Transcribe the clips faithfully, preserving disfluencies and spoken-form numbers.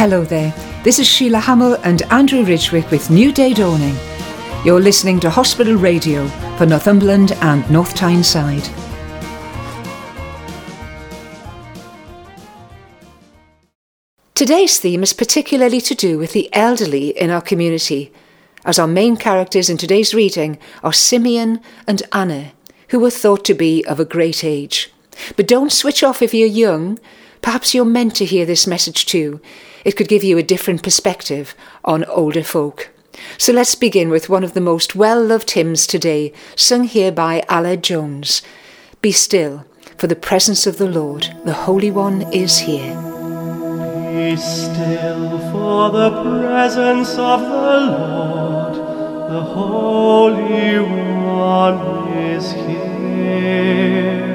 Hello there, this is Sheila Hamill and Andrew Ridgwick with New Day Dawning. You're listening to Hospital Radio for Northumberland and North Tyneside. Today's theme is particularly to do with the elderly in our community, as our main characters in today's reading are Simeon and Anna, who were thought to be of a great age. But don't switch off if you're young. Perhaps you're meant to hear this message too. It could give you a different perspective on older folk. So let's begin with one of the most well-loved hymns today, sung here by Alla Jones. Be still, for the presence of the Lord, the Holy One, is here. Be still, for the presence of the Lord, the Holy One is here.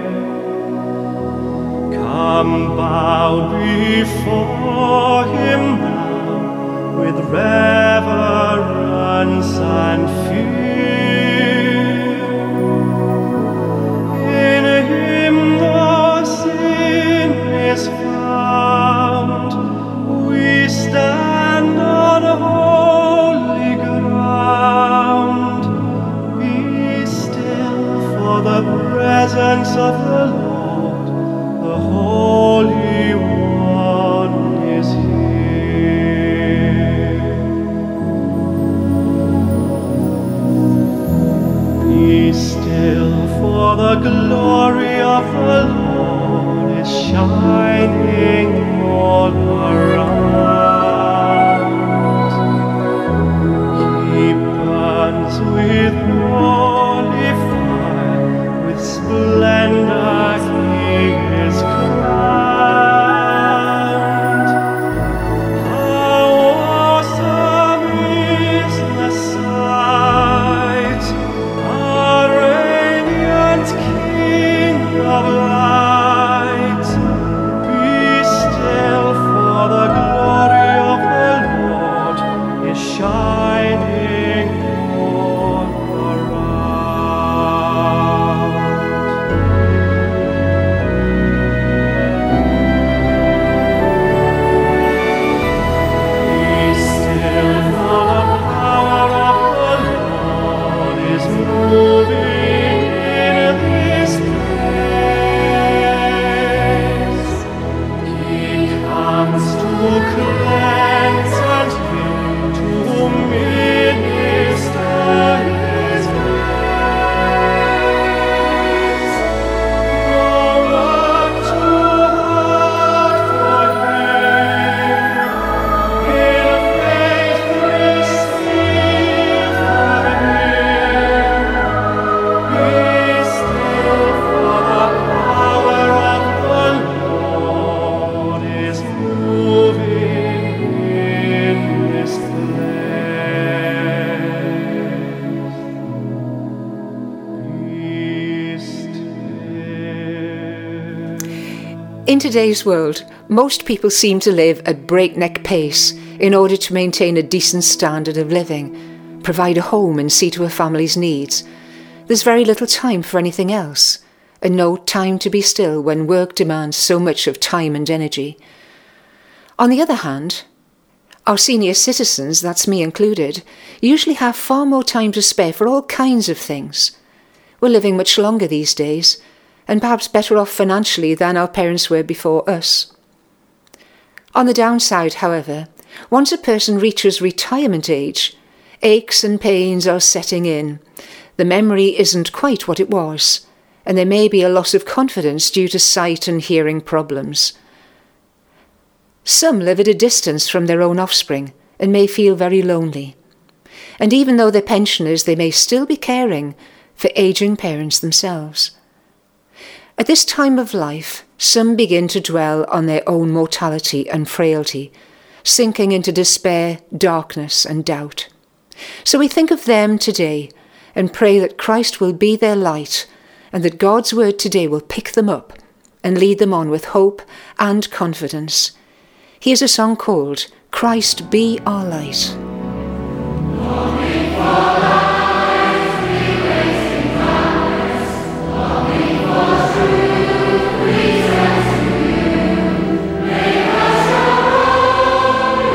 Come bow before him now, with reverence and fear. In him no sin is found, we stand on holy ground. Be still, for the presence of the Lord, the Holy One is here. Be still, for the glory of the Lord is shining all around. He burns with holy fire, with splendor he is crowned. How awesome is the sight, our radiant King of light. Be still, for the glory of the Lord is shining all around. Be still, for the power of the Lord is moving in this place. He comes to cleanse and heal, to minister his grace. No work too hard for him. In faith receive from him. Be still, for the power of the Lord is moving in this place. Be still. In today's world, most people seem to live at breakneck pace in order to maintain a decent standard of living, provide a home and see to a family's needs. There's very little time for anything else, and no time to be still when work demands so much of time and energy. On the other hand, our senior citizens, that's me included, usually have far more time to spare for all kinds of things. We're living much longer these days, and perhaps better off financially than our parents were before us. On the downside, however, once a person reaches retirement age, aches and pains are setting in. The memory isn't quite what it was, and there may be a loss of confidence due to sight and hearing problems. Some live at a distance from their own offspring and may feel very lonely. And even though they're pensioners, they may still be caring for ageing parents themselves. At this time of life, some begin to dwell on their own mortality and frailty, sinking into despair, darkness and doubt. So we think of them today and pray that Christ will be their light and that God's word today will pick them up and lead them on with hope and confidence. Here's a song called Christ Be Our Light. Longing for light, we rest in Christ. Longing for truth, we trust in you. Make us your holy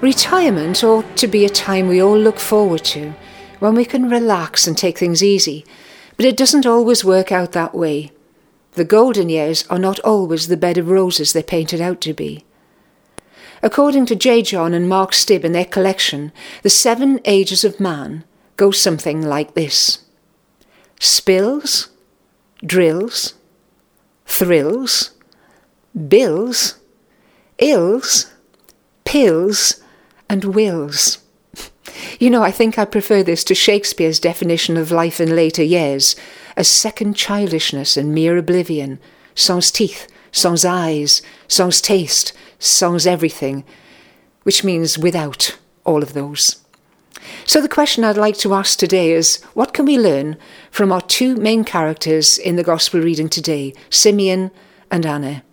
Retirement ought to be a time we all look forward to, when we can relax and take things easy, but it doesn't always work out that way. The golden years are not always the bed of roses they're painted out to be. According to J. John and Mark Stibb in their collection, the seven ages of man go something like this: spills, drills, thrills, bills, ills, pills, and wills. You know, I think I prefer this to Shakespeare's definition of life in later years as second childishness and mere oblivion, sans teeth, sans eyes, sans taste, sans everything, which means without all of those. So the question I'd like to ask today is, what can we learn from our two main characters in the Gospel reading today, Simeon and Anna?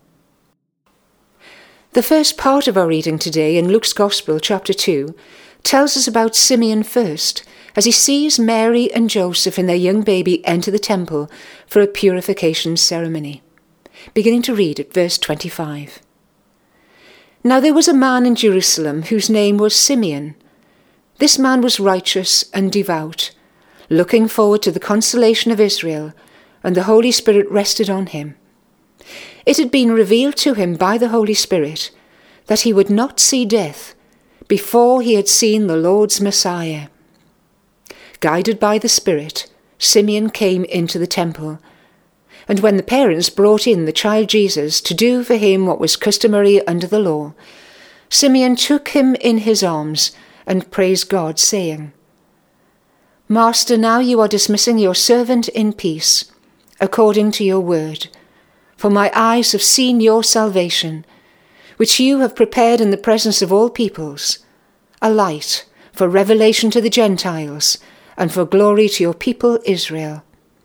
The first part of our reading today in Luke's Gospel, chapter two, tells us about Simeon first, as he sees Mary and Joseph and their young baby enter the temple for a purification ceremony. Beginning to read at verse twenty-five. Now there was a man in Jerusalem whose name was Simeon. This man was righteous and devout, looking forward to the consolation of Israel, and the Holy Spirit rested on him. It had been revealed to him by the Holy Spirit that he would not see death before he had seen the Lord's Messiah. Guided by the Spirit, Simeon came into the temple, and when the parents brought in the child Jesus to do for him what was customary under the law, Simeon took him in his arms and praised God, saying, Master, now you are dismissing your servant in peace, according to your word. For my eyes have seen your salvation, which you have prepared in the presence of all peoples, a light for revelation to the Gentiles, and for glory to your people Israel.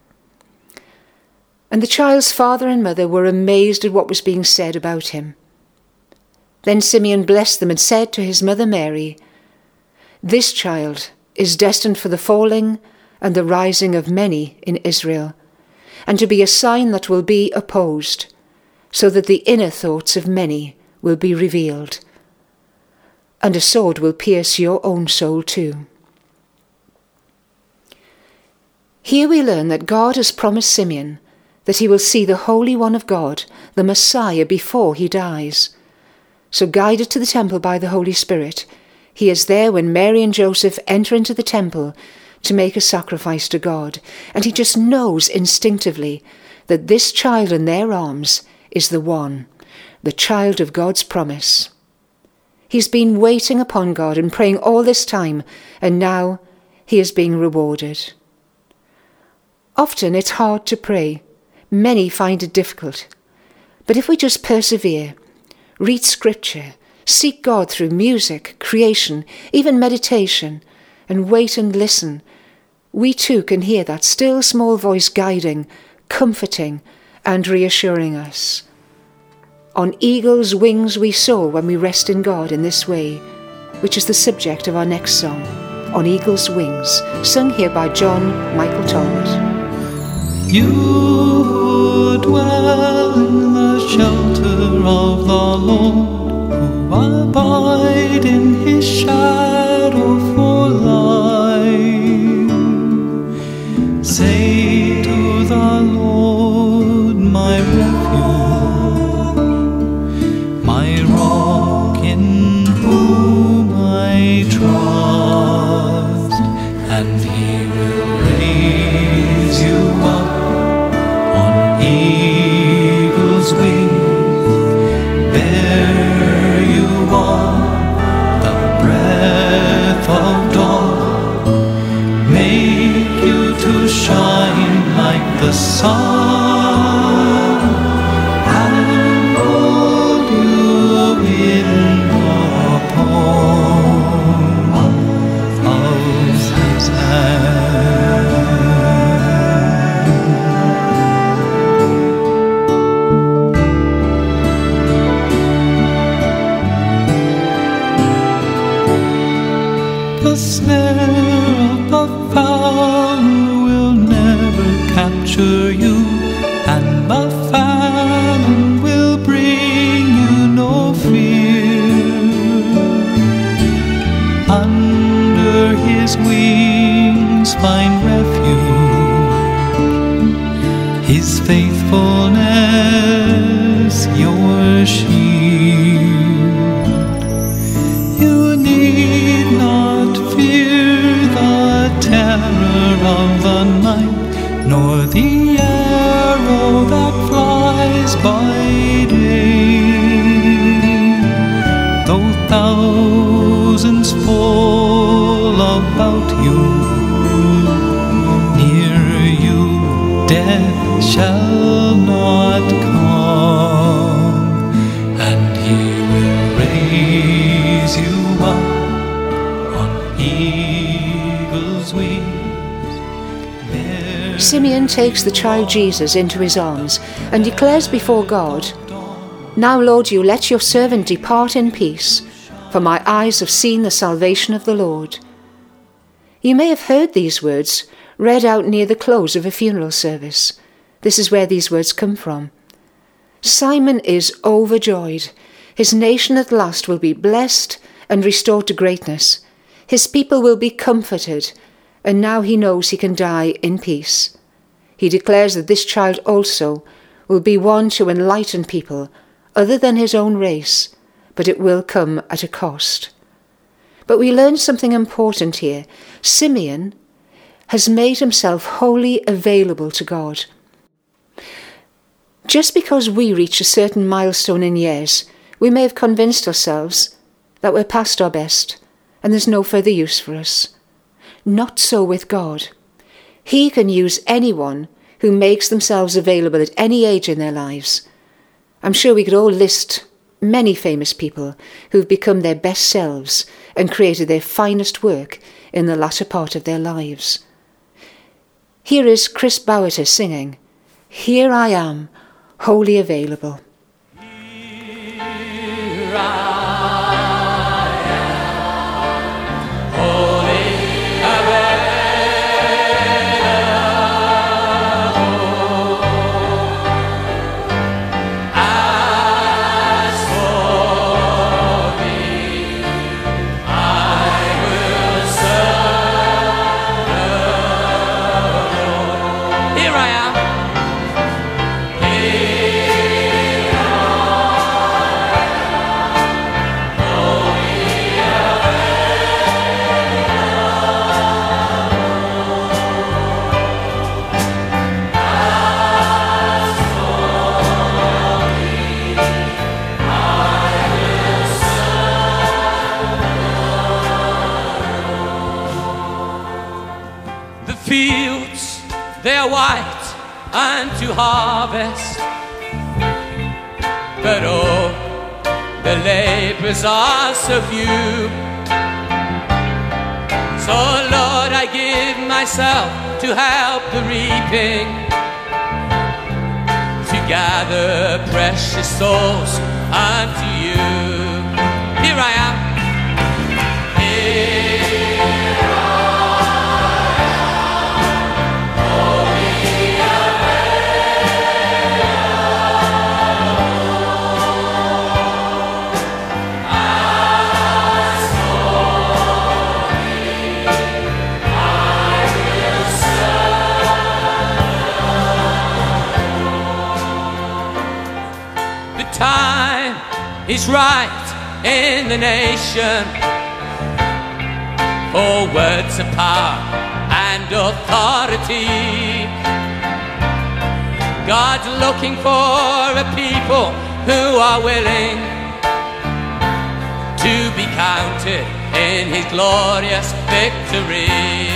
And the child's father and mother were amazed at what was being said about him. Then Simeon blessed them and said to his mother Mary, This child is destined for the falling and the rising of many in Israel, and to be a sign that will be opposed, so that the inner thoughts of many will be revealed. And a sword will pierce your own soul too. Here we learn that God has promised Simeon that he will see the Holy One of God, the Messiah, before he dies. So guided to the temple by the Holy Spirit, he is there when Mary and Joseph enter into the temple to make a sacrifice to God, and he just knows instinctively that this child in their arms is the one, the child of God's promise. He's been waiting upon God and praying all this time, and now he is being rewarded. Often it's hard to pray. Many find it difficult. But if we just persevere, read scripture, seek God through music, creation, even meditation, and wait and listen, we too can hear that still small voice guiding, comforting, and reassuring us. On eagle's wings we soar when we rest in God in this way, which is the subject of our next song, On Eagle's Wings, sung here by John Michael Talbot. You who dwell in the shelter of the Lord, who abide in his shadow for life, say to the Lord, my refuge, my rock in whom I trust, and he will raise you up on eagle's wings, bear you on the breath of dawn, make you to shine like the sun, and hold you in the palm of his hand. The snare of the fowler will never capture you, and the famine will bring you no fear. His faithfulness your shield. You need not fear the terror of the night, nor the arrow that flies by day. Though thousands fall about you, near you death shall not come, and he will raise you up on eagle's wings. There Simeon takes the child Jesus into his arms and declares before God, "Now, Lord, you let your servant depart in peace, for my eyes have seen the salvation of the Lord." You may have heard these words read out near the close of a funeral service. This is where these words come from. Simon is overjoyed. His nation at last will be blessed and restored to greatness. His people will be comforted, and now he knows he can die in peace. He declares that this child also will be one to enlighten people other than his own race, but it will come at a cost. But we learn something important here. Simeon has made himself wholly available to God. Just because we reach a certain milestone in years, we may have convinced ourselves that we're past our best and there's no further use for us. Not so with God. He can use anyone who makes themselves available at any age in their lives. I'm sure we could all list many famous people who've become their best selves and created their finest work in the latter part of their lives. Here is Chris Bowers singing, "Here I Am, Wholly Available." Here I am, wholly available. As for me, I will serve the Lord. Here I am. Fields, they are white unto harvest, but oh, the laborers are so few. So Lord, I give myself to help the reaping, to gather precious souls unto you. Here I am. Here time is right in the nation for words of power and authority. God's looking for a people who are willing to be counted in his glorious victory.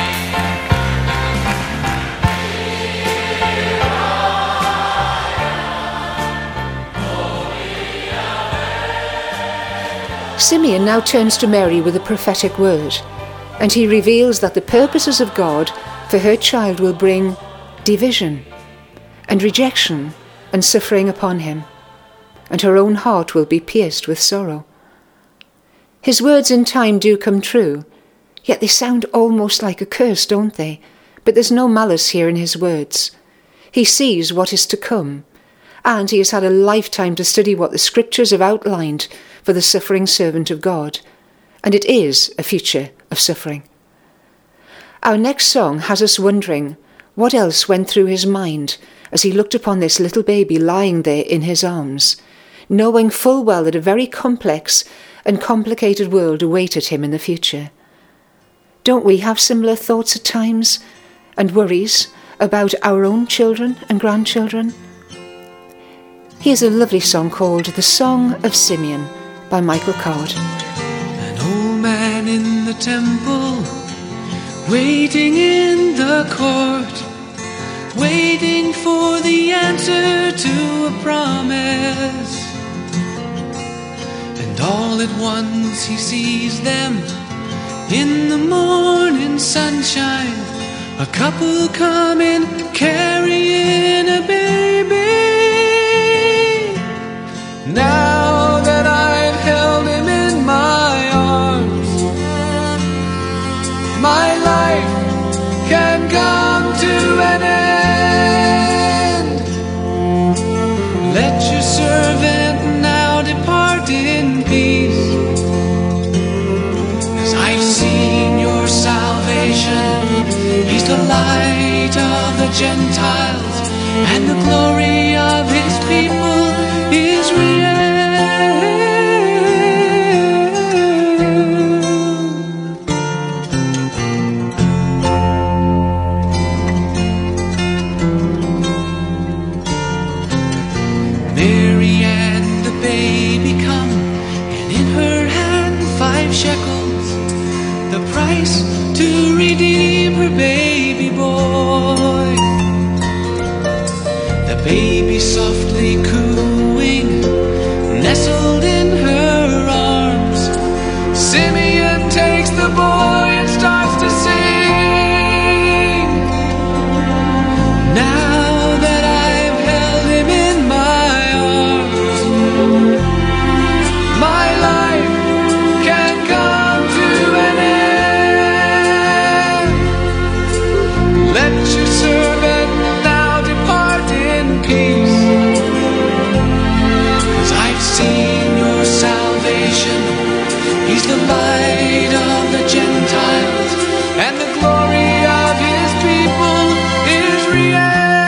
Simeon now turns to Mary with a prophetic word, and he reveals that the purposes of God for her child will bring division and rejection and suffering upon him, and her own heart will be pierced with sorrow. His words in time do come true, yet they sound almost like a curse, don't they? But there's no malice here in his words. He sees what is to come, and he has had a lifetime to study what the scriptures have outlined for the suffering servant of God, and it is a future of suffering. Our next song has us wondering what else went through his mind as he looked upon this little baby lying there in his arms, knowing full well that a very complex and complicated world awaited him in the future. Don't we have similar thoughts at times and worries about our own children and grandchildren? Here's a lovely song called The Song of Simeon by Michael Card. An old man in the temple, waiting in the court, waiting for the answer to a promise. And all at once he sees them in the morning sunshine, a couple coming carrying a baby. Now that I've held him in my arms, my life can come to an end. Let your servant now depart in peace, 'cause I've seen your salvation. He's the light of the Gentiles, and the glory of his people is real. Mary and the baby come, and in her hand five shekels, the price to redeem her baby boy. The baby softly cooing, nestled in her arms. Simeon takes the boy and starts to sing. Now that I've held him in my arms, my life can come to an end. Let your servant now depart in peace, 'cause I've seen your salvation. He's the light of the Gentiles, and the glory of his people is real.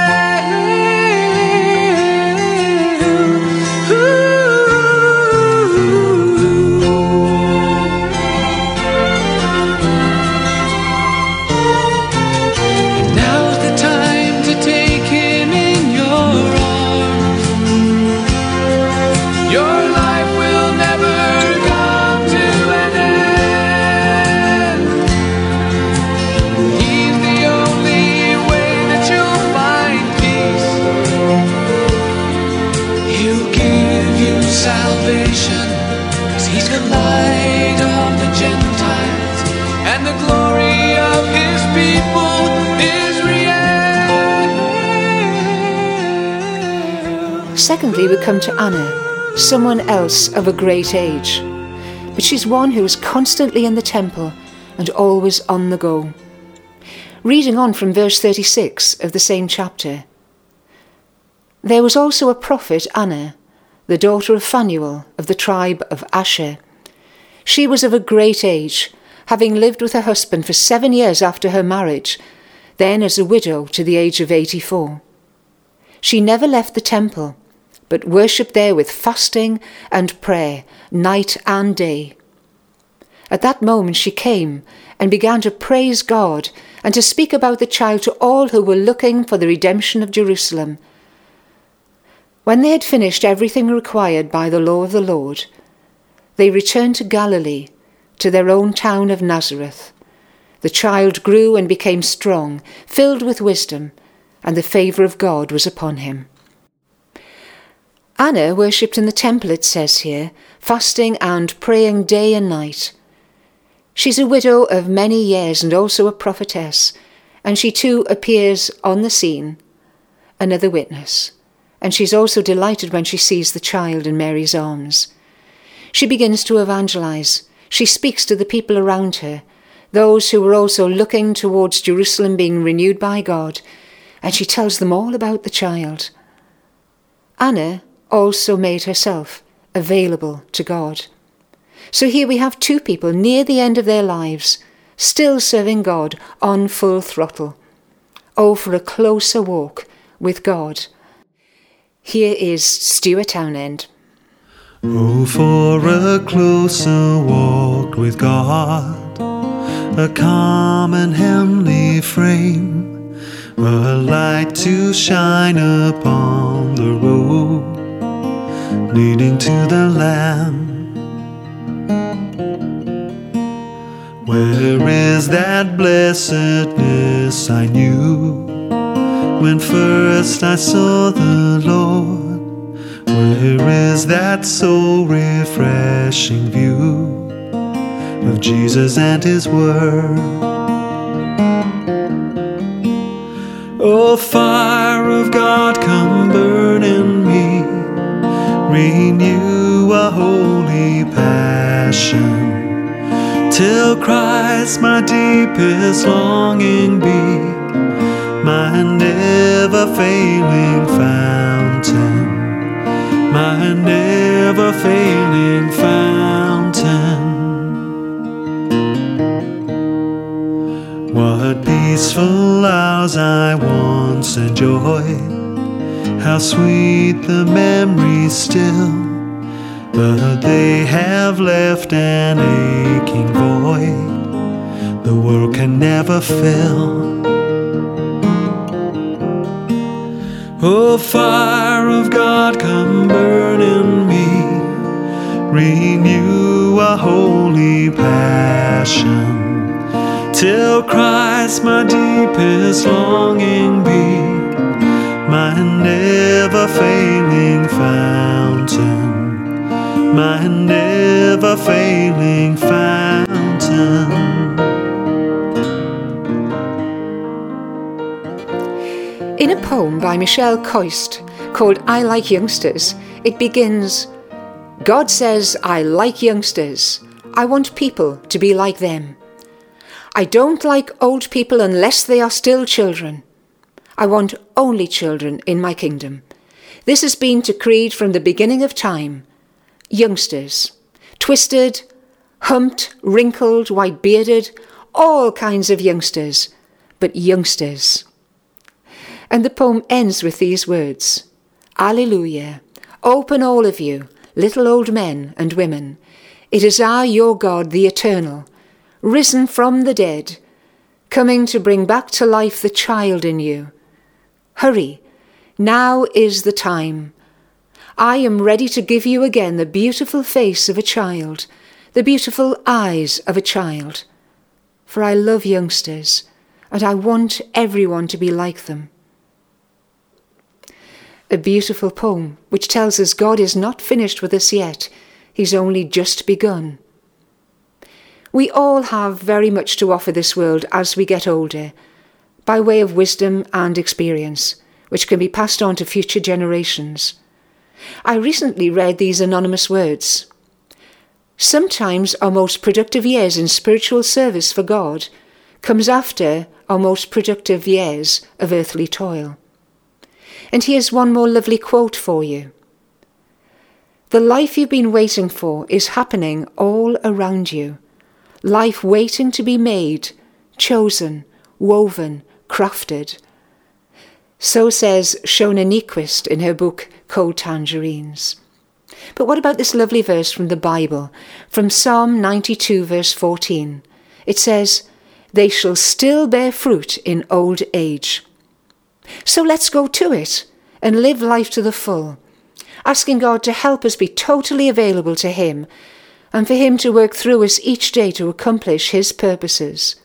Now's the time to take him in your arms. Your life will never come to an end. He's the only way that you'll find peace. He'll give you salvation, 'cause he's the light of the Gentiles, and the glory of his people is real. Secondly, we come to Anna, someone else of a great age, but she's one who is constantly in the temple and always on the go. Reading on from verse thirty-six of the same chapter. There was also a prophet, Anna, the daughter of Phanuel of the tribe of Asher. She was of a great age, having lived with her husband for seven years after her marriage, then as a widow to the age of eighty-four. She never left the temple, but worshipped there with fasting and prayer, night and day. At that moment she came and began to praise God and to speak about the child to all who were looking for the redemption of Jerusalem. When they had finished everything required by the law of the Lord, they returned to Galilee, to their own town of Nazareth. The child grew and became strong, filled with wisdom, and the favour of God was upon him. Anna worshipped in the temple, it says here, fasting and praying day and night. She's a widow of many years and also a prophetess, and she too appears on the scene, another witness. And she's also delighted when she sees the child in Mary's arms. She begins to evangelize. She speaks to the people around her, those who were also looking towards Jerusalem being renewed by God, and she tells them all about the child. Anna also made herself available to God. So here we have two people near the end of their lives, still serving God on full throttle. Oh, for a closer walk with God. Here is Stuart Townend. Oh, for a closer walk with God, a calm and heavenly frame, a light to shine upon the road leading to the Lamb. Where is that blessedness I knew when first I saw the Lord? Where is that so refreshing view of Jesus and His Word? Oh, fire of God, come burn in me, renew a holy passion, till Christ my deepest longing be, my never-failing fountain, my never-failing fountain. What peaceful hours I once enjoyed, how sweet the memories still, but they have left an aching void the world can never fill. Oh, fire of God, come burn in me, renew a holy passion, till Christ my deepest longing be, my never-failing fountain, my never-failing fountain. In a poem by Michelle Coist called I Like Youngsters, it begins, God says, I like youngsters. I want people to be like them. I don't like old people unless they are still children. I want only children in my kingdom. This has been decreed from the beginning of time. Youngsters, twisted, humped, wrinkled, white-bearded, all kinds of youngsters, but youngsters. And the poem ends with these words, Alleluia, open all of you, little old men and women. It is I, your God, the eternal, risen from the dead, coming to bring back to life the child in you. Hurry, now is the time. I am ready to give you again the beautiful face of a child, the beautiful eyes of a child. For I love youngsters, and I want everyone to be like them. A beautiful poem which tells us God is not finished with us yet. He's only just begun. We all have very much to offer this world as we get older, by way of wisdom and experience, which can be passed on to future generations. I recently read these anonymous words. Sometimes our most productive years in spiritual service for God comes after our most productive years of earthly toil. And here's one more lovely quote for you. The life you've been waiting for is happening all around you. Life waiting to be made, chosen, woven, crafted. So says Shona Nyquist in her book Cold Tangerines. But what about this lovely verse from the Bible, from Psalm ninety-two verse fourteen? It says, they shall still bear fruit in old age. So let's go to it and live life to the full, asking God to help us be totally available to Him and for Him to work through us each day to accomplish His purposes.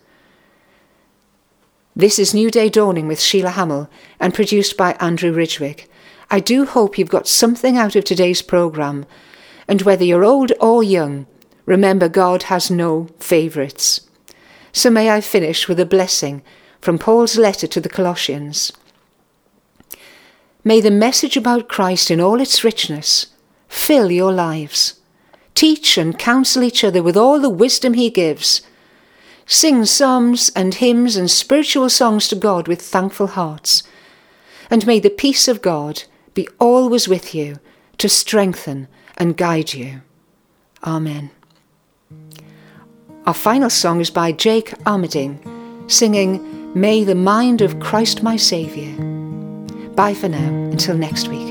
This is New Day Dawning with Sheila Hamill and produced by Andrew Ridgwick. I do hope you've got something out of today's programme, and whether you're old or young, remember God has no favourites. So may I finish with a blessing from Paul's letter to the Colossians. May the message about Christ in all its richness fill your lives. Teach and counsel each other with all the wisdom He gives. Sing psalms and hymns and spiritual songs to God with thankful hearts. And may the peace of God be always with you to strengthen and guide you. Amen. Our final song is by Jake Armerding, singing, May the Mind of Christ my Saviour. Bye for now, until next week.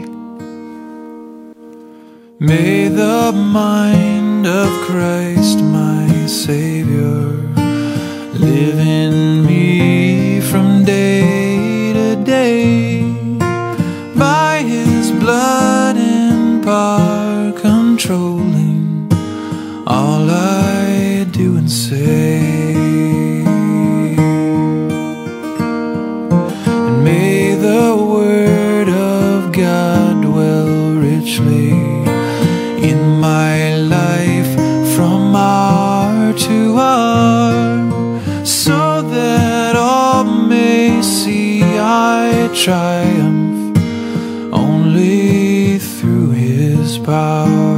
May the mind of Christ, my Savior, live in me from day to day. By His blood and power controlling all I do and say. And may the Word of God dwell richly in my life from hour to hour, so that all may see I triumph only through His power.